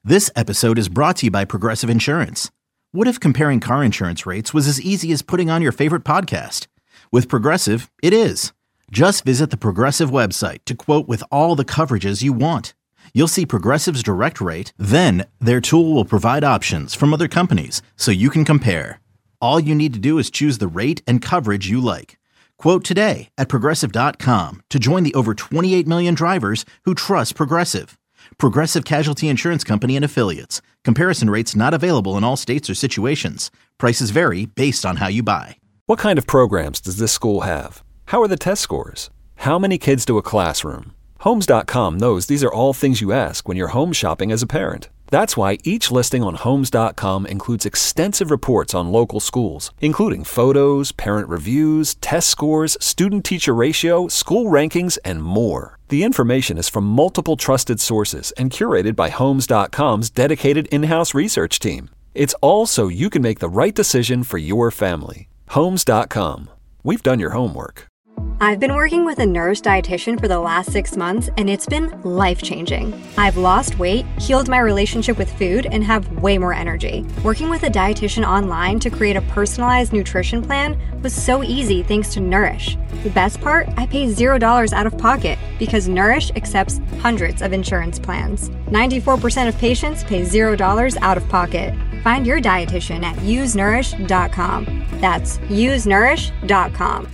This episode is brought to you by Progressive Insurance. What if comparing car insurance rates was as easy as putting on your favorite podcast? With Progressive, it is. Just visit the Progressive website to quote with all the coverages you want. You'll see Progressive's direct rate, then their tool will provide options from other companies so you can compare. All you need to do is choose the rate and coverage you like. Quote today at Progressive.com to join the over 28 million drivers who trust Progressive. Progressive Casualty Insurance Company and Affiliates. Comparison rates not available in all states or situations. Prices vary based on how you buy. What kind of programs does this school have? How are the test scores? How many kids do a classroom? Homes.com knows these are all things you ask when you're home shopping as a parent. That's why each listing on Homes.com includes extensive reports on local schools, including photos, parent reviews, test scores, student-teacher ratio, school rankings, and more. The information is from multiple trusted sources and curated by Homes.com's dedicated in-house research team. It's all so you can make the right decision for your family. Homes.com. We've done your homework. I've been working with a Nourish dietitian for the last 6 months, and it's been life-changing. I've lost weight, healed my relationship with food, and have way more energy. Working with a dietitian online to create a personalized nutrition plan was so easy thanks to Nourish. The best part? I pay $0 out of pocket because Nourish accepts hundreds of insurance plans. 94% of patients pay $0 out of pocket. Find your dietitian at usenourish.com. That's usenourish.com.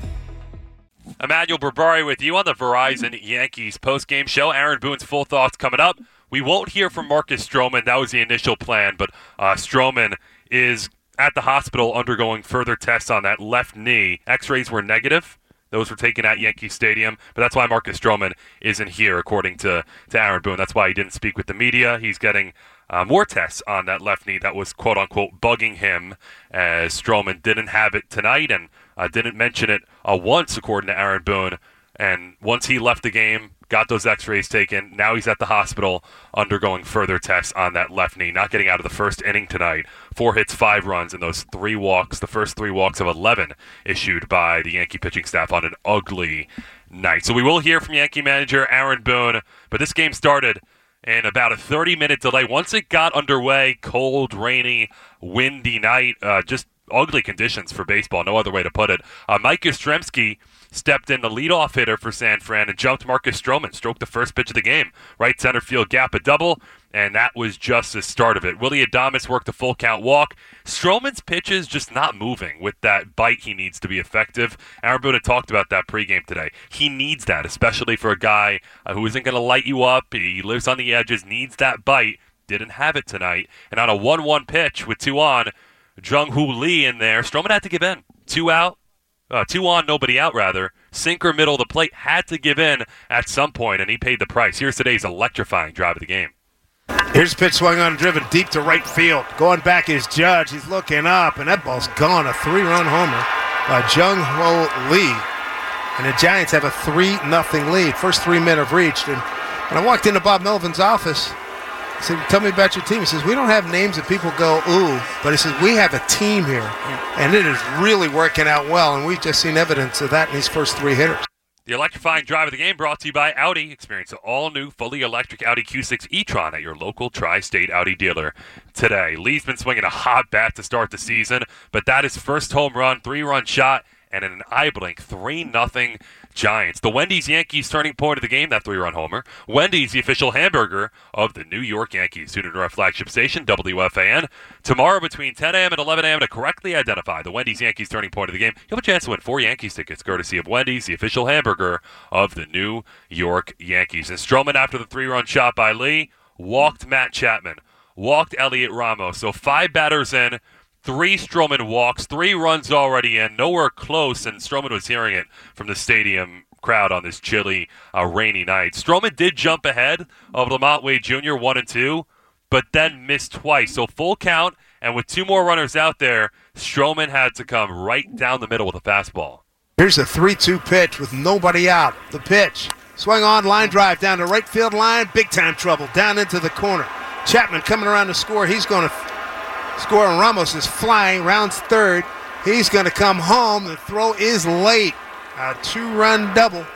Emmanuel Berbari with you on the Verizon Yankees postgame show. Aaron Boone's full thoughts coming up. We won't hear from Marcus Stroman. That was the initial plan, but Stroman is at the hospital undergoing further tests on that left knee. X-rays were negative. Those were taken at Yankee Stadium, but that's why Marcus Stroman isn't here, according to Aaron Boone. That's why he didn't speak with the media. He's getting more tests on that left knee that was, quote-unquote, bugging him, as Stroman didn't have it tonight and didn't mention it once, according to Aaron Boone. And once he left the game, got those X-rays taken, now he's at the hospital undergoing further tests on that left knee. Not getting out of the first inning tonight. 4 hits, 5 runs, and those 3 walks, the first 3 walks of 11 issued by the Yankee pitching staff on an ugly night. So we will hear from Yankee manager Aaron Boone, but this game started in about a 30-minute delay. Once it got underway, cold, rainy, windy night, just ugly conditions for baseball, no other way to put it. Mike Yastrzemski stepped in, the leadoff hitter for San Fran, and jumped Marcus Stroman, stroked the first pitch of the game. Right center field gap, a double, and that was just the start of it. Willy Adames worked a full count walk. Stroman's pitch is just not moving with that bite he needs to be effective. Aaron Boone had talked about that pregame today. He needs that, especially for a guy who isn't going to light you up. He lives on the edges, needs that bite. Didn't have it tonight. And on a 1-1 pitch with 2 on, Jung-Hoo Lee in there, Stroman had to give in. 2 out. 2 on, nobody out, rather. Sinker, middle of the plate, had to give in at some point, and he paid the price. Here's today's electrifying drive of the game. Here's a pitch swung on, driven deep to right field. Going back is Judge. He's looking up, and that ball's gone. A 3-run homer by Jung-Hoo Lee. And the Giants have a 3-0 lead. First 3 men have reached. And when I walked into Bob Melvin's office, I said, tell me about your team. He says, we don't have names that people go, ooh, but he says, we have a team here, and it is really working out well, and we've just seen evidence of that in these first 3 hitters. The electrifying drive of the game brought to you by Audi. Experience the all-new, fully electric Audi Q6 e-tron at your local tri-state Audi dealer today. Lee's been swinging a hot bat to start the season, but that is first home run, 3-run shot, and in an eye blink, 3-0 Giants. The Wendy's Yankees turning point of the game, that 3-run homer. Wendy's, the official hamburger of the New York Yankees. Tune into our flagship station, WFAN, tomorrow between 10 a.m. and 11 a.m. to correctly identify the Wendy's Yankees turning point of the game. You'll have a chance to win 4 Yankees tickets, courtesy of Wendy's, the official hamburger of the New York Yankees. And Stroman, after the 3-run shot by Lee, walked Matt Chapman, walked Elliot Ramos. So 5 batters in, 3 Stroman walks, 3 runs already in, nowhere close, and Stroman was hearing it from the stadium crowd on this chilly, rainy night. Stroman did jump ahead of Lamont Wade Jr. 1-2, but then missed twice. So full count, and with 2 more runners out there, Stroman had to come right down the middle with a fastball. Here's a 3-2 pitch with nobody out. The pitch, swung on, line drive down the right field line, big time trouble, down into the corner. Chapman coming around to score. He's going to score, and Ramos is flying, rounds third. He's going to come home. The throw is late. A 2-run double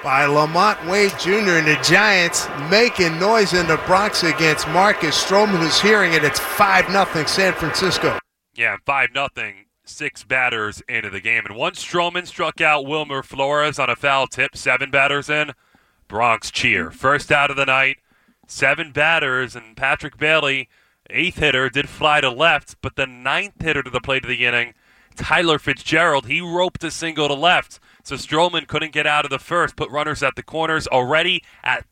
by Lamont Wade Jr. and the Giants making noise in the Bronx against Marcus Stroman, who's hearing it. It's 5-0 San Francisco. Yeah, 5-0. 6 batters into the game. And once Stroman struck out Wilmer Flores on a foul tip, 7 batters in, Bronx cheer. First out of the night, 7 batters, and Patrick Bailey, 8th hitter, did fly to left, but the 9th hitter to the plate of the inning, Tyler Fitzgerald, he roped a single to left. So Stroman couldn't get out of the first, put runners at the corners already at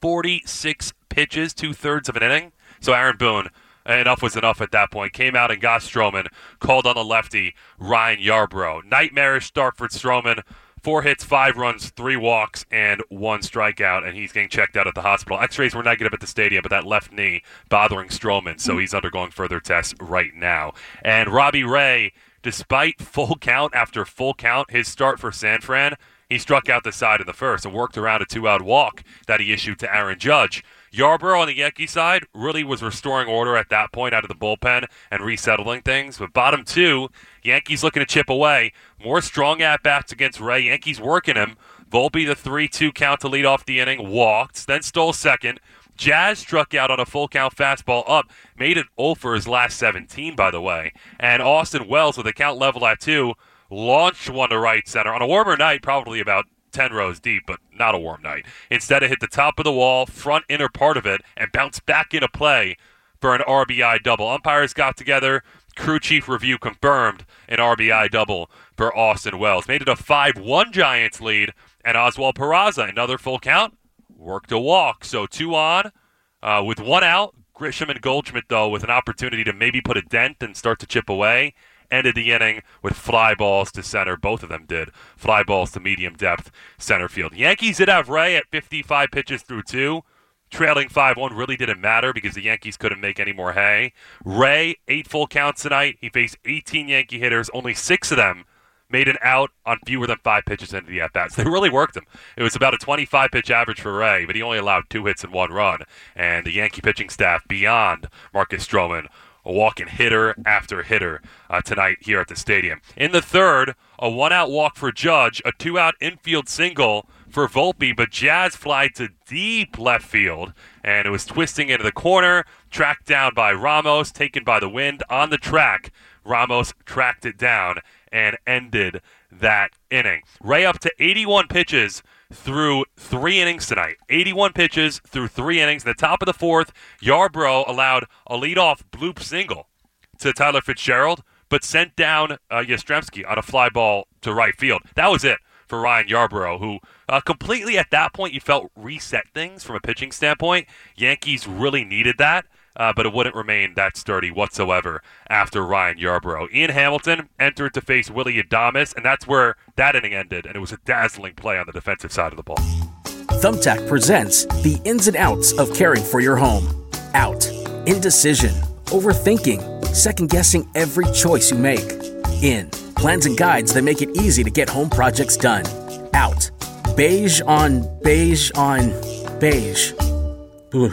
46 pitches, 2/3 of an inning. So Aaron Boone, enough was enough at that point, came out and got Stroman, called on the lefty, Ryan Yarbrough. Nightmarish start for Stroman. 4 hits, 5 runs, 3 walks, and 1 strikeout, and he's getting checked out at the hospital. X-rays were negative at the stadium, but that left knee bothering Stroman, so he's undergoing further tests right now. And Robbie Ray, despite full count after full count, his start for San Fran, he struck out the side in the first and worked around a 2-out walk that he issued to Aaron Judge. Yarbrough on the Yankee side really was restoring order at that point out of the bullpen and resettling things. But bottom 2, Yankees looking to chip away. More strong at-bats against Ray. Yankees working him. Volpe, the 3-2 count to lead off the inning, walked, then stole second. Jazz struck out on a full count fastball up, made it 0 for his last 17, by the way. And Austin Wells, with a count level at 2, launched one to right center. On a warmer night, probably about 10 rows deep, but not a warm night. Instead, it hit the top of the wall, front inner part of it, and bounced back into play for an RBI double. Umpires got together. Crew chief review confirmed an RBI double for Austin Wells. Made it a 5-1 Giants lead, and Oswald Peraza, another full count, worked a walk. So 2 on with 1 out. Grisham and Goldschmidt, though, with an opportunity to maybe put a dent and start to chip away. Ended the inning with fly balls to center. Both of them did. Fly balls to medium depth center field. Yankees did have Ray at 55 pitches through 2. Trailing 5-1 really didn't matter because the Yankees couldn't make any more hay. Ray, 8 full counts tonight. He faced 18 Yankee hitters. Only 6 of them made an out on fewer than 5 pitches into the at-bats. They really worked him. It was about a 25-pitch average for Ray, but he only allowed 2 hits and 1 run. And the Yankee pitching staff, beyond Marcus Stroman, a walking hitter after hitter tonight here at the stadium. In the third, a 1-out walk for Judge, a 2-out infield single for Volpe, but Jazz flied to deep left field, and it was twisting into the corner, tracked down by Ramos, taken by the wind on the track. Ramos tracked it down and ended that inning. Ray up to 81 pitches through 3 innings tonight. 81 pitches through 3 innings. In the top of the 4th, Yarbrough allowed a leadoff bloop single to Tyler Fitzgerald, but sent down Yastrzemski on a fly ball to right field. That was it for Ryan Yarbrough, who completely at that point you felt reset things from a pitching standpoint. Yankees really needed that. But it wouldn't remain that sturdy whatsoever after Ryan Yarbrough. Ian Hamilton entered to face Willy Adames, and that's where that inning ended, and it was a dazzling play on the defensive side of the ball. Thumbtack presents the ins and outs of caring for your home. Out. Indecision. Overthinking. Second-guessing every choice you make. In. Plans and guides that make it easy to get home projects done. Out. Beige on beige on beige. Ugh.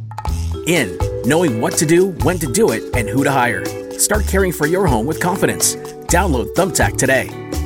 In. Knowing what to do, when to do it, and who to hire. Start caring for your home with confidence. Download Thumbtack today.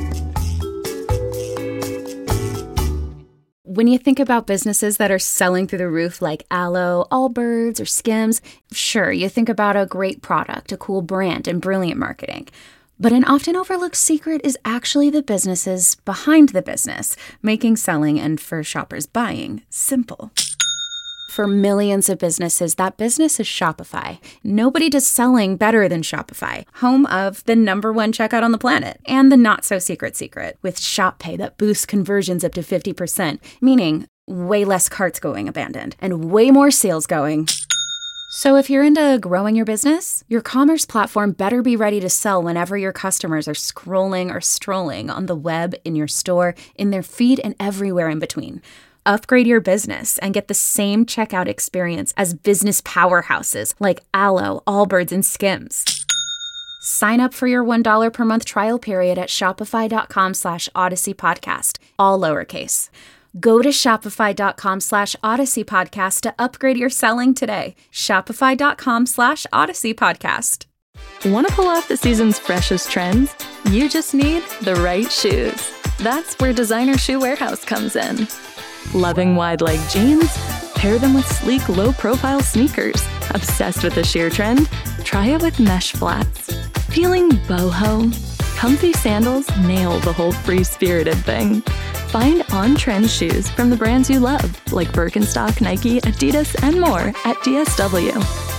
When you think about businesses that are selling through the roof like Aloe, Allbirds, or Skims, sure, you think about a great product, a cool brand, and brilliant marketing. But an often overlooked secret is actually the businesses behind the business, making selling and for shoppers buying simple. For millions of businesses, that business is Shopify. Nobody does selling better than Shopify, home of the #1 checkout on the planet, and the not-so-secret secret, with Shop Pay that boosts conversions up to 50%, meaning way less carts going abandoned, and way more sales going. So if you're into growing your business, your commerce platform better be ready to sell whenever your customers are scrolling or strolling on the web, in your store, in their feed, and everywhere in between. Upgrade your business and get the same checkout experience as business powerhouses like Aloe, Allbirds, and Skims. Sign up for your $1 per month trial period at shopify.com/Odyssey Podcast, all lowercase. Go to shopify.com/Odyssey Podcast to upgrade your selling today. Shopify.com/Odyssey Podcast. Want to pull off the season's freshest trends? You just need the right shoes. That's where Designer Shoe Warehouse comes in. Loving wide-leg jeans? Pair them with sleek, low-profile sneakers. Obsessed with the sheer trend? Try it with mesh flats. Feeling boho? Comfy sandals nail the whole free-spirited thing. Find on-trend shoes from the brands you love, like Birkenstock, Nike, Adidas, and more at DSW.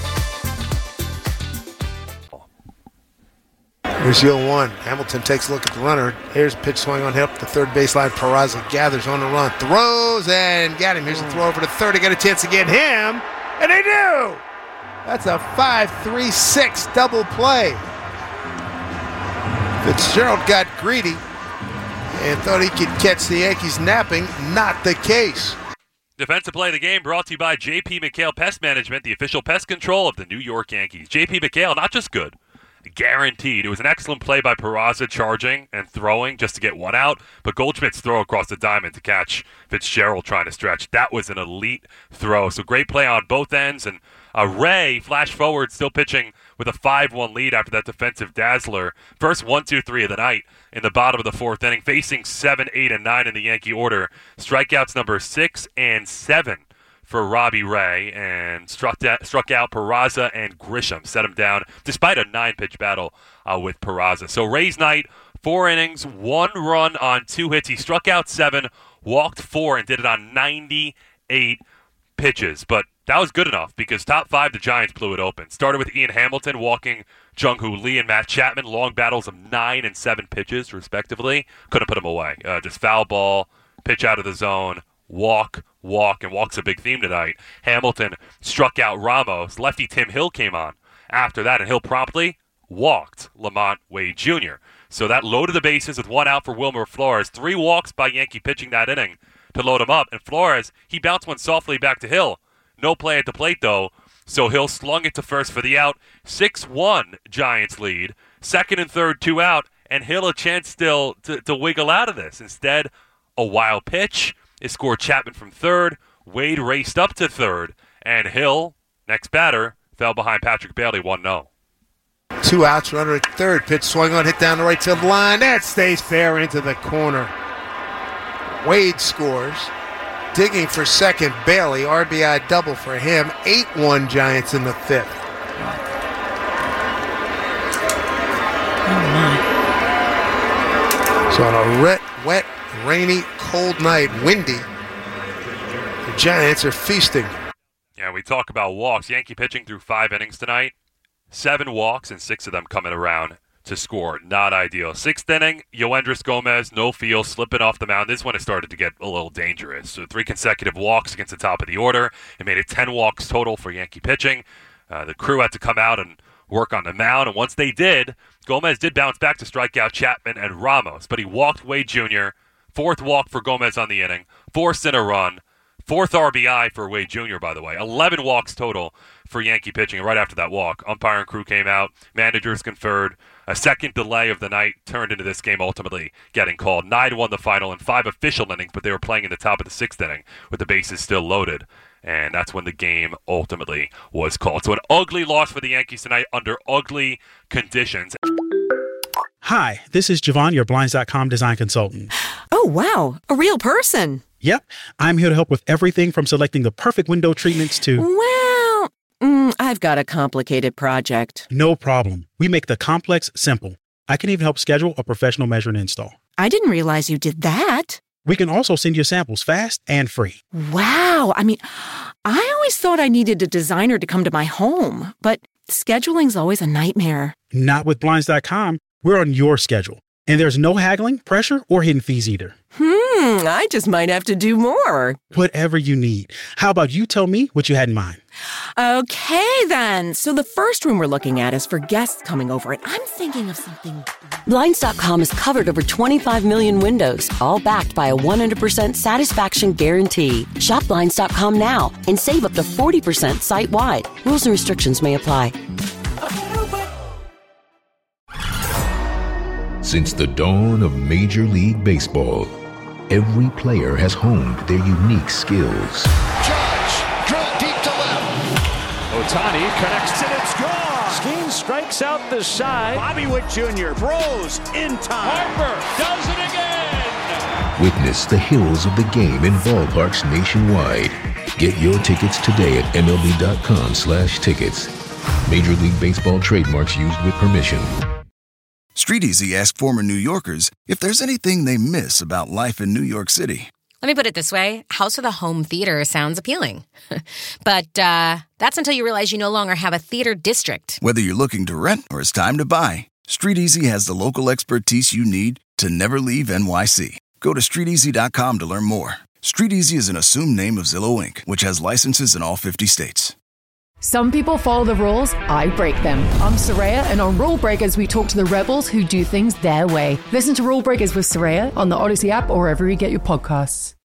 Here's the 0-1. Hamilton takes a look at the runner. Here's a pitch swing on hip. The third baseline. Peraza gathers on the run. Throws and got him. Here's a throw over to third. They get a chance to get him. And they do! That's a 5-3-6 double play. Fitzgerald got greedy and thought he could catch the Yankees napping. Not the case. Defensive play of the game brought to you by J.P. McHale Pest Management, the official pest control of the New York Yankees. J.P. McHale, not just good, guaranteed. It was an excellent play by Peraza, charging and throwing just to get one out, but Goldschmidt's throw across the diamond to catch Fitzgerald trying to stretch. That was an elite throw. So great play on both ends, and Ray, flash forward, still pitching with a 5-1 lead after that defensive dazzler. First 1-2-3 of the night in the bottom of the fourth inning, facing 7, 8, and 9 in the Yankee order. Strikeouts number 6 and 7 for Robbie Ray, and struck out Peraza and Grisham, set him down despite a 9-pitch battle with Peraza. So Ray's night, 4 innings, 1 run on 2 hits. He struck out 7, walked 4, and did it on 98 pitches. But that was good enough because top 5, the Giants blew it open. Started with Ian Hamilton walking Jung-Hoo Lee and Matt Chapman. Long battles of 9 and 7 pitches, respectively. Couldn't put them away. Just foul ball, pitch out of the zone, walk, and walk's a big theme tonight. Hamilton struck out Ramos. Lefty Tim Hill came on after that, and Hill promptly walked Lamont Wade Jr. So that loaded the bases with 1 out for Wilmer Flores. 3 walks by Yankee pitching that inning to load him up. And Flores, he bounced one softly back to Hill. No play at the plate, though, so Hill slung it to first for the out. 6-1 Giants lead. Second and third, 2 out, and Hill a chance still to wiggle out of this. Instead, a wild pitch. It scored Chapman from third. Wade raced up to third, and Hill, next batter, fell behind Patrick Bailey 1-0. 2 outs, runner at third. Pitch swung on, hit down the right field line. That stays fair into the corner. Wade scores. Digging for second, Bailey. RBI double for him. 8-1 Giants in the 5th. Oh, my. So on a wet, rainy, cold night, windy, the Giants are feasting. Yeah, we talk about walks. Yankee pitching through 5 innings tonight. 7 walks, and 6 of them coming around to score. Not ideal. 6th inning, Yoendris Gomez, no feel, slipping off the mound. This one, it started to get a little dangerous. So 3 consecutive walks against the top of the order. It made it 10 walks total for Yankee pitching. The crew had to come out and work on the mound, and once they did, Gomez did bounce back to strike out Chapman and Ramos, but he walked Wade Jr., 4th walk for Gomez on the inning, 4th in a run, 4th RBI for Wade Jr., by the way. 11 walks total for Yankee pitching, and right after that walk, umpire and crew came out, managers conferred. A second delay of the night turned into this game ultimately getting called. 9-1 the final in 5 official innings, but they were playing in the top of the 6th inning with the bases still loaded. And that's when the game ultimately was called. So an ugly loss for the Yankees tonight under ugly conditions. Hi, this is Javon, your Blinds.com design consultant. Oh, wow. A real person. Yep. I'm here to help with everything from selecting the perfect window treatments to... Well, I've got a complicated project. No problem. We make the complex simple. I can even help schedule a professional measure and install. I didn't realize you did that. We can also send you samples fast and free. Wow. I mean, I always thought I needed a designer to come to my home, but scheduling's always a nightmare. Not with Blinds.com. We're on your schedule. And there's no haggling, pressure, or hidden fees either. I just might have to do more. Whatever you need. How about you tell me what you had in mind? Okay, then. So the first room we're looking at is for guests coming over, and I'm thinking of something... Blinds.com has covered over 25 million windows, all backed by a 100% satisfaction guarantee. Shop Blinds.com now and save up to 40% site-wide. Rules and restrictions may apply. Since the dawn of Major League Baseball, every player has honed their unique skills. Judge, drilled deep to left. Ohtani connects and it's gone. Skeen strikes out the side. Bobby Witt Jr. throws in time. Harper does it again. Witness the heroes of the game in ballparks nationwide. Get your tickets today at MLB.com/tickets. Major League Baseball trademarks used with permission. StreetEasy asked former New Yorkers if there's anything they miss about life in New York City. Let me put it this way. House with a home theater sounds appealing. But that's until you realize you no longer have a theater district. Whether you're looking to rent or it's time to buy, StreetEasy has the local expertise you need to never leave NYC. Go to StreetEasy.com to learn more. StreetEasy is an assumed name of Zillow Inc., which has licenses in all 50 states. Some people follow the rules, I break them. I'm Soraya, and on Rule Breakers, we talk to the rebels who do things their way. Listen to Rule Breakers with Soraya on the Odyssey app or wherever you get your podcasts.